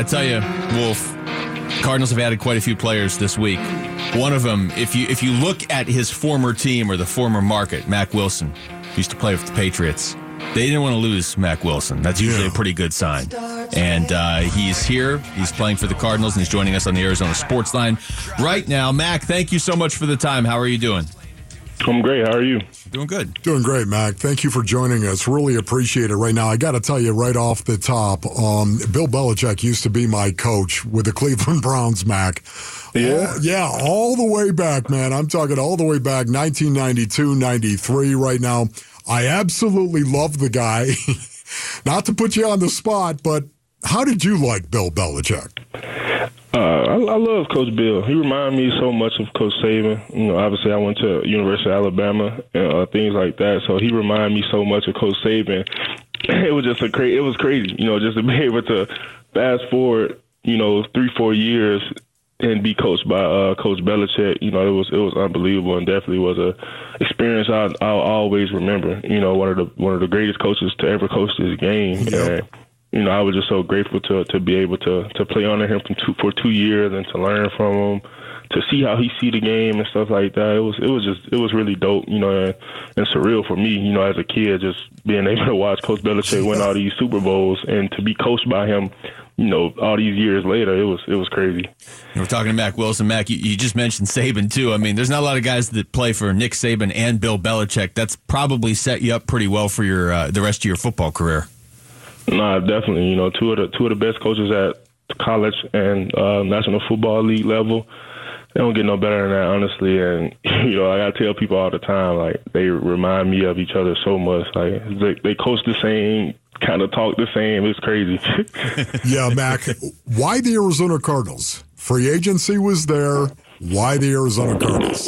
I tell you, Wolf, Cardinals have added quite a few players this week. One of them, if you look at his former team or the former market, Mack Wilson, used to play with the Patriots. They didn't want to lose Mack Wilson. That's usually a pretty good sign. And he's here. He's playing for the Cardinals, and he's joining us on the Arizona Sports Line right now. Mac, thank you so much for the time. How are you doing? I'm great. How are you? Doing good. Doing great, Mac. Thank you for joining us. Really appreciate it right now. I got to tell you right off the top, Bill Belichick used to be my coach with the Cleveland Browns, Mac. Yeah? All the way back, man. I'm talking all the way back, 1992, 93 right now. I absolutely love the guy. Not to put you on the spot, but how did you like Bill Belichick? I love Coach Bill. He reminded me so much of Coach Saban. You know, obviously I went to University of Alabama and things like that. So he reminded me so much of Coach Saban. It was just it was crazy, you know, just to be able to fast forward, you know, 3-4 years and be coached by Coach Belichick. You know, it was unbelievable, and definitely was a experience I'll always remember. You know, one of the greatest coaches to ever coach this game. Yep. And you know, I was just so grateful to be able to play under him for 2 years and to learn from him, to see how he see the game and stuff like that. It was really dope, you know, and surreal for me, you know, as a kid, just being able to watch Coach Belichick win all these Super Bowls and to be coached by him, you know, all these years later. It was crazy. We're talking to Mack Wilson. Mac, you just mentioned Saban, too. I mean, there's not a lot of guys that play for Nick Saban and Bill Belichick. That's probably set you up pretty well for your the rest of your football career. Nah, definitely. You know, two of the best coaches at college and National Football League level. They don't get no better than that, honestly. And you know, I gotta tell people all the time, like, they remind me of each other so much. Like they coach the same, kind of talk the same. It's crazy. Yeah, Mac. Why the Arizona Cardinals? Free agency was there. Why the Arizona Cardinals?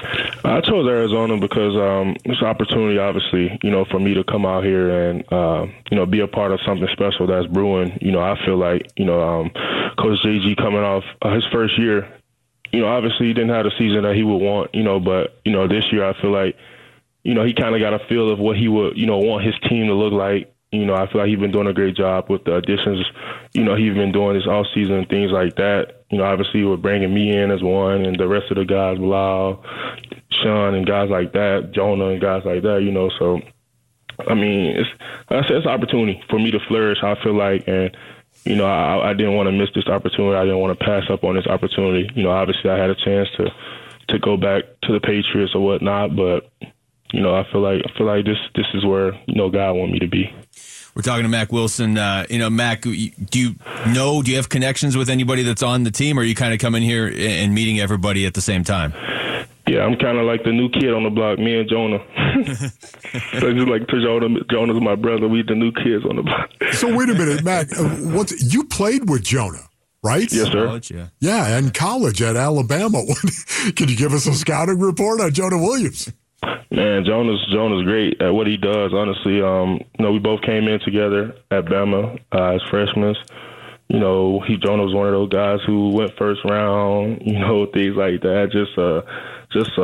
I chose Arizona because it's an opportunity, obviously, you know, for me to come out here and, you know, be a part of something special that's brewing. You know, I feel like, you know, Coach JG coming off his first year, you know, obviously he didn't have the season that he would want, you know, but, you know, this year I feel like, you know, he kind of got a feel of what he would, you know, want his team to look like. You know, I feel like he's been doing a great job with the additions, you know, he's been doing this offseason and things like that. You know, obviously with bringing me in as one and the rest of the guys, Bilal, Sean and guys like that, Jonah and guys like that, you know. So, I mean, it's an opportunity for me to flourish, I feel like. And, you know, I didn't want to miss this opportunity. I didn't want to pass up on this opportunity. You know, obviously I had a chance to go back to the Patriots or whatnot, but, you know, I feel like this is where, you know, God want me to be. We're talking to Mack Wilson. You know, Mac, do you have connections with anybody that's on the team, or are you kind of coming here and meeting everybody at the same time? Yeah, I'm kind of like the new kid on the block, me and Jonah. So just like Jonah's my brother. We the new kids on the block. So wait a minute, Mac. You played with Jonah, right? Yes, sir. College, yeah. Yeah, in college at Alabama. Can you give us a scouting report on Jonah Williams? Man, Jonah's great at what he does. Honestly, you know, we both came in together at Bama as freshmen. You know, Jonah was one of those guys who went first round. You know, things like that. Just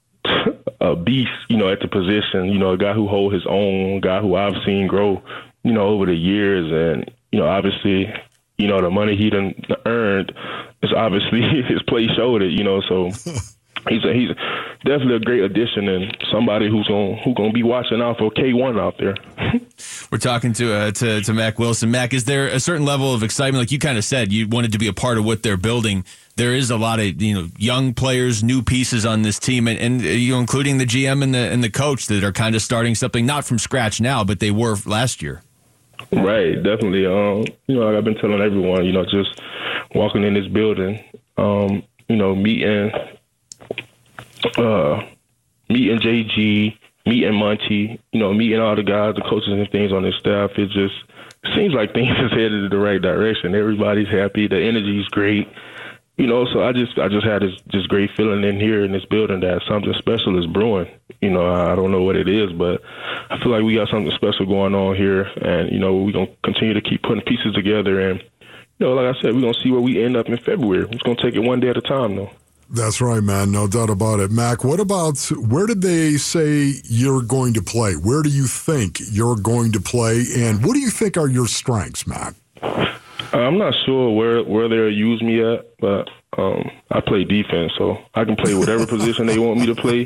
a beast. You know, at the position. You know, a guy who holds his own. A guy who I've seen grow. You know, over the years, and you know, obviously, you know, the money he done earned is obviously his play showed it. You know, so. He's definitely a great addition and somebody who's gonna be watching out for K1 out there. We're talking to Mack Wilson. Mac, is there a certain level of excitement? Like you kind of said, you wanted to be a part of what they're building. There is a lot of, you know, young players, new pieces on this team, and you know, including the GM and the coach that are kind of starting something not from scratch now, but they were last year. Right, definitely. You know, like I've been telling everyone, you know, just walking in this building, you know, meeting JG, meeting Munchie, you know, meeting all the guys, the coaches and things on this staff. It just seems like things is headed in the right direction. Everybody's happy. The energy's great. You know, so I just had this great feeling in here in this building that something special is brewing. You know, I don't know what it is, but I feel like we got something special going on here. And, you know, we're going to continue to keep putting pieces together. And, you know, like I said, we're going to see where we end up in February. We're just going to take it one day at a time, though. That's right, man. No doubt about it. Mac, what about, where did they say you're going to play? Where do you think you're going to play? And what do you think are your strengths, Mac? I'm not sure where they'll use me at, but I play defense, so I can play whatever position they want me to play.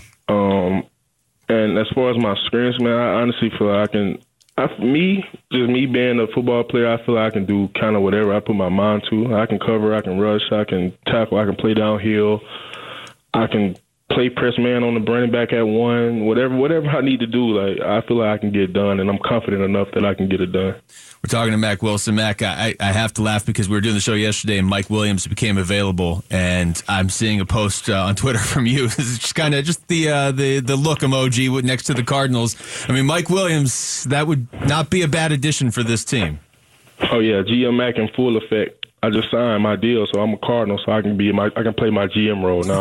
And as far as my strengths, man, I honestly feel like me being a football player, I feel like I can do kind of whatever I put my mind to. I can cover, I can rush, I can tackle, I can play downhill, I can play press man on the running back at one, whatever I need to do. Like, I feel like I can get it done, and I'm confident enough that I can get it done. We're talking to Mack Wilson. Mack, I have to laugh because we were doing the show yesterday and Mike Williams became available, and I'm seeing a post on Twitter from you. This is just kind of just the look emoji next to the Cardinals. I mean, Mike Williams, that would not be a bad addition for this team. Oh yeah, GM Mack in full effect. I just signed my deal, so I'm a Cardinal, so I can play my GM role now.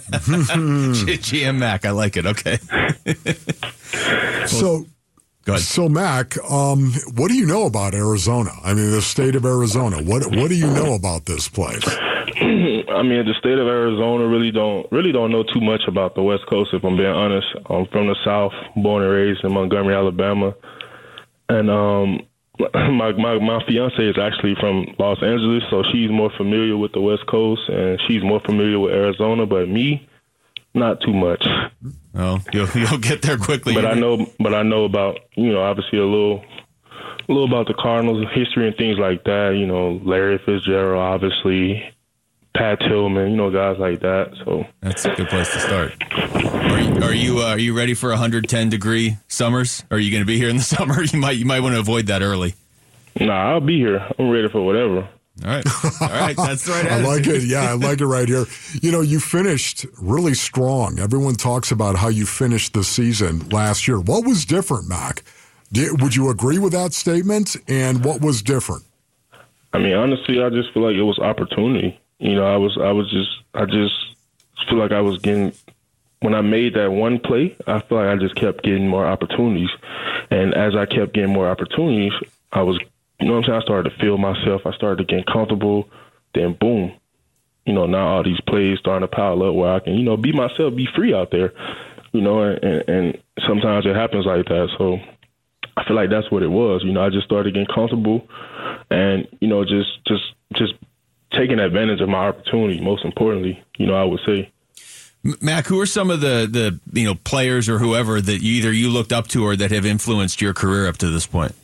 GM Mack, I like it. Okay. Go ahead. So, Mack, what do you know about Arizona? I mean, the state of Arizona. What do you know about this place? I mean, the state of Arizona really don't know too much about the West Coast, if I'm being honest. I'm from the South, born and raised in Montgomery, Alabama. And my fiance is actually from Los Angeles, so she's more familiar with the West Coast, and she's more familiar with Arizona, but me, not too much. Oh, you'll get there quickly. But I know about, obviously a little about the Cardinals' history and things like that. Larry Fitzgerald, obviously, Pat Tillman, guys like that. So that's a good place to start. Are you ready for 110-degree summers? Are you going to be here in the summer? You might want to avoid that early. Nah, I'll be here. I'm ready for whatever. All right. That's the right attitude. I like it. Yeah, I like it right here. You finished really strong. Everyone talks about how you finished the season last year. What was different, Mack? Would you agree with that statement? And what was different? I mean, honestly, I just feel like it was opportunity. I just feel like I was getting, when I made that one play, I feel like I just kept getting more opportunities. And as I kept getting more opportunities, I was, I started to feel myself. I started to get comfortable. Then boom, now all these plays starting to pile up where I can, be myself, be free out there, and sometimes it happens like that. So I feel like that's what it was. I just started getting comfortable and, just taking advantage of my opportunity, most importantly, I would say. Mack, who are some of the players or whoever that either you looked up to or that have influenced your career up to this point?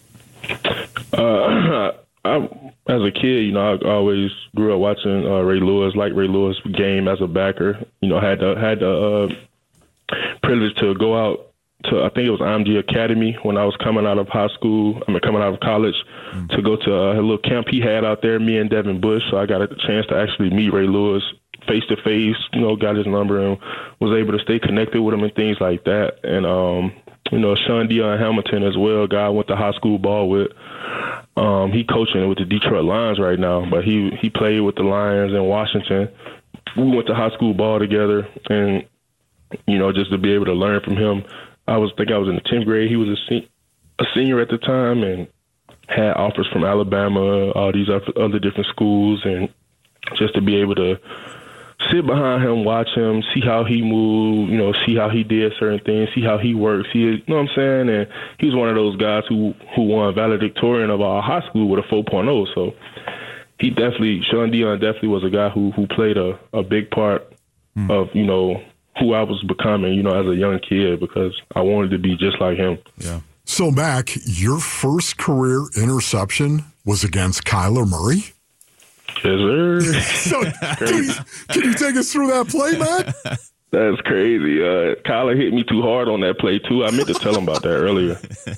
As a kid, I always grew up watching Ray Lewis, like Ray Lewis game as a backer. Had the privilege to go out to, I think it was IMG Academy when I was coming out of college, to go to a little camp he had out there, me and Devin Bush. So I got a chance to actually meet Ray Lewis face to face, got his number and was able to stay connected with him and things like that. And, Sean Dion Hamilton as well, guy I went to high school ball with. He coaching with the Detroit Lions right now, but he played with the Lions in Washington. We went to high school ball together, and, just to be able to learn from him. I think I was in the 10th grade. He was a senior at the time and had offers from Alabama, all these other different schools, and just to be able to sit behind him, watch him, see how he moved, see how he did certain things, see how he works. You know what I'm saying? And he was one of those guys who won valedictorian of our high school with a 4.0. So Sean Dion definitely was a guy who played a big part of, who I was becoming, as a young kid, because I wanted to be just like him. Yeah. So, Mack, your first career interception was against Kyler Murray? Yes, sir. So, can you take us through that play, Mack? That's crazy. Kyler hit me too hard on that play, too. I meant to tell him about that earlier.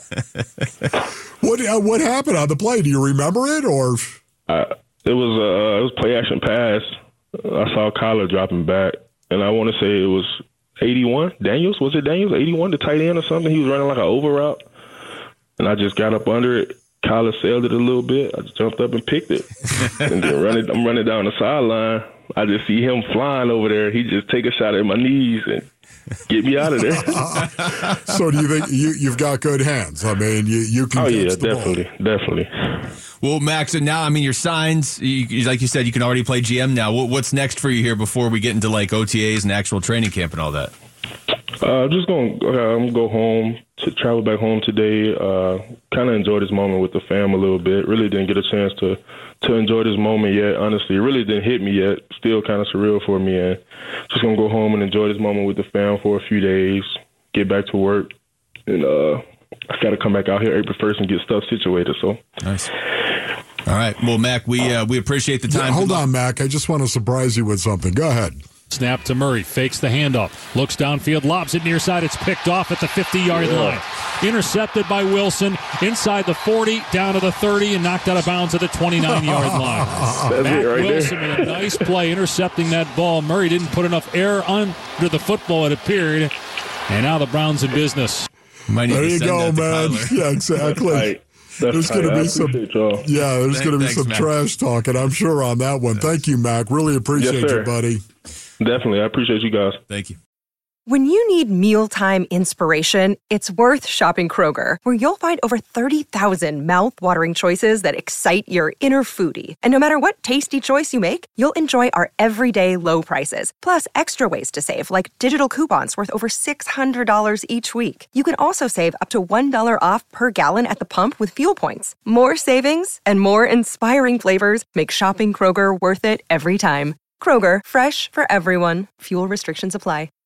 What happened on the play? Do you remember it? Or it was play action pass. I saw Kyler dropping back, and I want to say it was 81. Daniels? Was it Daniels? 81, the tight end or something? He was running like an over route, and I just got up under it. Kyler sailed it a little bit. I just jumped up and picked it. And then I'm running down the sideline. I just see him flying over there. He just take a shot at my knees and get me out of there. So do you think you've got good hands? I mean, you can catch the definitely. Well, Max, and now, you're signed. Like you said, you can already play GM now. What's next for you here before we get into, OTAs and actual training camp and all that? Just going to go home, to travel back home today, kind of enjoy this moment with the fam a little bit. Really didn't get a chance to enjoy this moment yet, honestly. It really didn't hit me yet. Still kind of surreal for me. And just going to go home and enjoy this moment with the fam for a few days, get back to work. And I got to come back out here April 1st and get stuff situated. So nice. All right. Well, Mac, we appreciate the time. Yeah, hold on, Mac. I just want to surprise you with something. Go ahead. Snap to Murray, fakes the handoff, looks downfield, lobs it near side. It's picked off at the 50-yard line. Intercepted by Wilson, inside the 40, down to the 30, and knocked out of bounds at the 29-yard line. Mac Wilson with a nice play intercepting that ball. Murray didn't put enough air under the football, it appeared, and now the Browns in business. There you go, man. Yeah, exactly. There's going to be some, there's going to be some trash talking, I'm sure, on that one. Thank you, Mac. Really appreciate you, buddy. Definitely. I appreciate you guys. Thank you. When you need mealtime inspiration, it's worth shopping Kroger, where you'll find over 30,000 mouth-watering choices that excite your inner foodie. And no matter what tasty choice you make, you'll enjoy our everyday low prices, plus extra ways to save, like digital coupons worth over $600 each week. You can also save up to $1 off per gallon at the pump with fuel points. More savings and more inspiring flavors make shopping Kroger worth it every time. Kroger, fresh for everyone. Fuel restrictions apply.